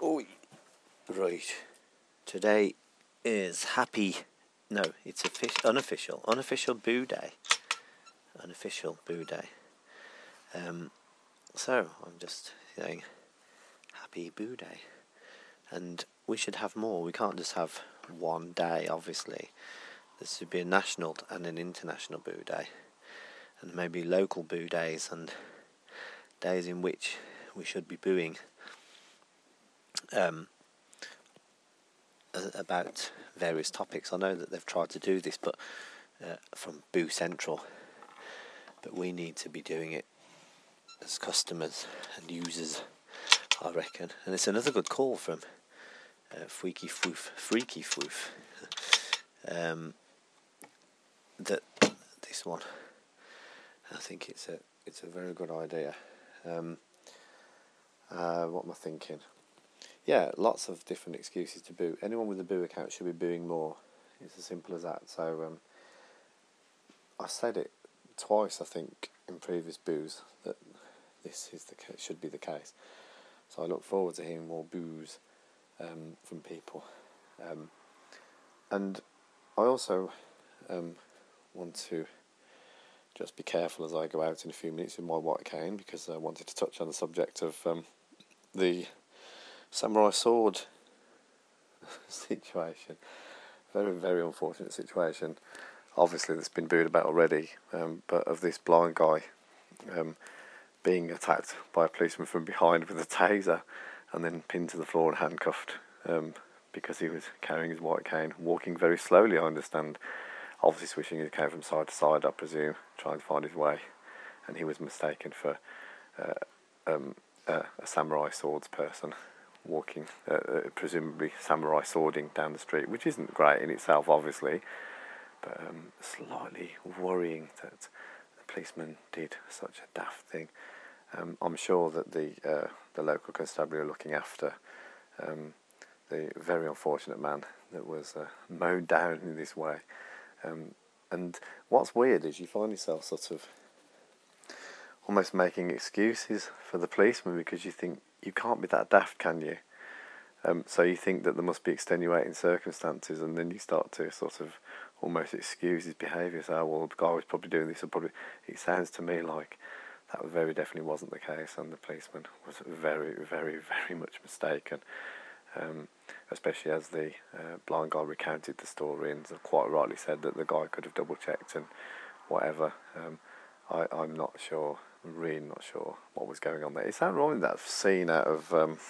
Oh, right. Today is unofficial Boo Day. Unofficial Boo Day. So I'm just saying Happy Boo Day. And we should have more. We can't just have one day, obviously. There should be a national and an international Boo Day. And maybe local Boo Days and days in which we should be booing about various topics. I know that they've tried to do this, but from Boo Central, but we need to be doing it as customers and users, I reckon. And it's another good call from Freaky Foof. That this one, I think it's a very good idea. What am I thinking? Yeah, lots of different excuses to boo. Anyone with a Boo account should be booing more. It's as simple as that. So I said it twice, I think, in previous boos that this is should be the case. So I look forward to hearing more boos from people. And I also want to just be careful as I go out in a few minutes with my white cane, because I wanted to touch on the subject of the samurai sword situation. Very, very unfortunate situation. Obviously, that's been booed about already, but of this blind guy being attacked by a policeman from behind with a taser and then pinned to the floor and handcuffed because he was carrying his white cane, walking very slowly, I understand, obviously swishing his cane from side to side, I presume, trying to find his way, and he was mistaken for a samurai swords person walking, presumably samurai swording down the street, which isn't great in itself, obviously, but slightly worrying that the policeman did such a daft thing. I'm sure that the local constabulary are looking after the very unfortunate man that was mowed down in this way. And what's weird is you find yourself sort of almost making excuses for the policeman, because you think, you can't be that daft, can you? So you think that there must be extenuating circumstances, and then you start to sort of almost excuse his behaviour. So, oh, well, the guy was probably doing this, or probably, it sounds to me like that very definitely wasn't the case, and the policeman was very, very, very much mistaken. Especially as the blind guy recounted the story and quite rightly said that the guy could have double checked and whatever. I'm not sure, really not sure what was going on there. Is that right? That scene out of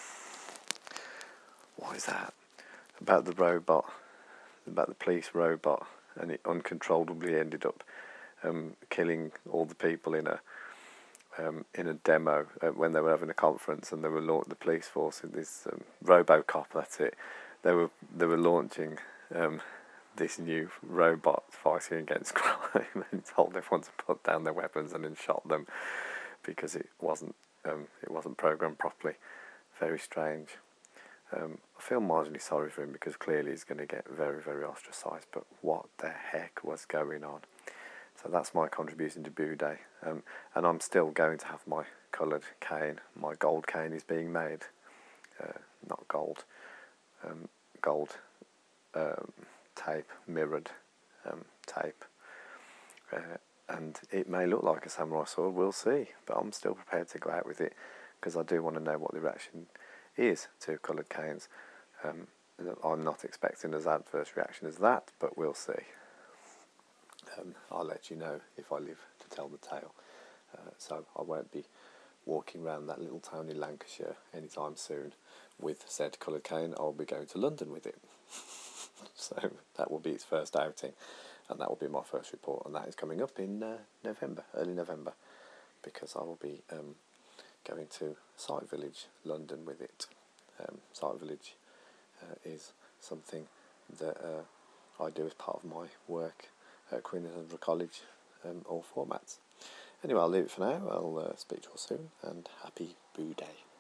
what is that? About the robot, about the police robot, and it uncontrollably ended up killing all the people in a demo when they were having a conference, and they were the police force in this RoboCop. That's it. They were launching this new robot fighting against crime, and told everyone to put down their weapons, and then shot them because it wasn't programmed properly. Very strange. I feel marginally sorry for him, because clearly he's going to get very, very ostracised. But what the heck was going on? So that's my contribution to Boo Day. And I'm still going to have my coloured cane. My gold cane is being made. Not gold. Gold tape, mirrored tape. And it may look like a samurai sword, we'll see. But I'm still prepared to go out with it, because I do want to know what the reaction is to coloured canes. I'm not expecting as adverse reaction as that, but we'll see. I'll let you know if I live to tell the tale. So I won't be walking around that little town in Lancashire anytime soon with said coloured cane. I'll be going to London with it. So that will be its first outing, and that will be my first report, and that is coming up in November, early November, because I will be going to Sight Village, London with it. Sight Village is something that I do as part of my work at Queen Elizabeth College, all formats. Anyway, I'll leave it for now. I'll speak to you all soon, and happy Boo Day.